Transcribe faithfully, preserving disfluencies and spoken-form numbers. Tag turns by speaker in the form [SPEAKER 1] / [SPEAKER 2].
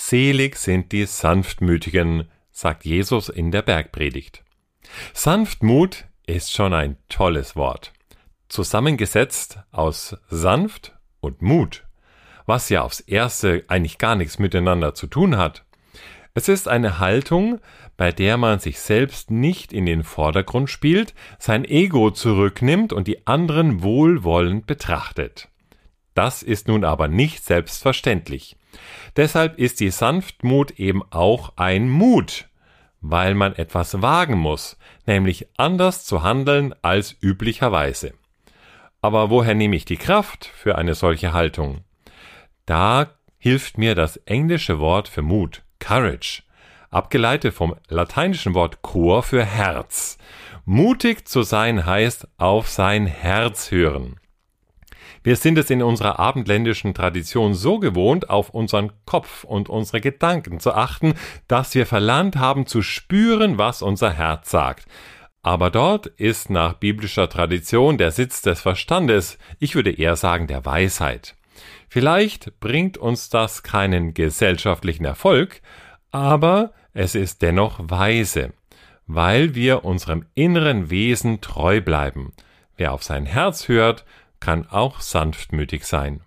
[SPEAKER 1] Selig sind die Sanftmütigen, sagt Jesus in der Bergpredigt. Sanftmut ist schon ein tolles Wort. Zusammengesetzt aus sanft und Mut, was ja aufs Erste eigentlich gar nichts miteinander zu tun hat. Es ist eine Haltung, bei der man sich selbst nicht in den Vordergrund spielt, sein Ego zurücknimmt und die anderen wohlwollend betrachtet. Das ist nun aber nicht selbstverständlich. Deshalb ist die Sanftmut eben auch ein Mut, weil man etwas wagen muss, nämlich anders zu handeln als üblicherweise. Aber woher nehme ich die Kraft für eine solche Haltung? Da hilft mir das englische Wort für Mut, Courage, abgeleitet vom lateinischen Wort cor für Herz. Mutig zu sein heißt auf sein Herz hören. Wir sind es in unserer abendländischen Tradition so gewohnt, auf unseren Kopf und unsere Gedanken zu achten, dass wir verlernt haben zu spüren, was unser Herz sagt. Aber dort ist nach biblischer Tradition der Sitz des Verstandes, ich würde eher sagen der Weisheit. Vielleicht bringt uns das keinen gesellschaftlichen Erfolg, aber es ist dennoch weise, weil wir unserem inneren Wesen treu bleiben. Wer auf sein Herz hört, kann auch sanftmütig sein.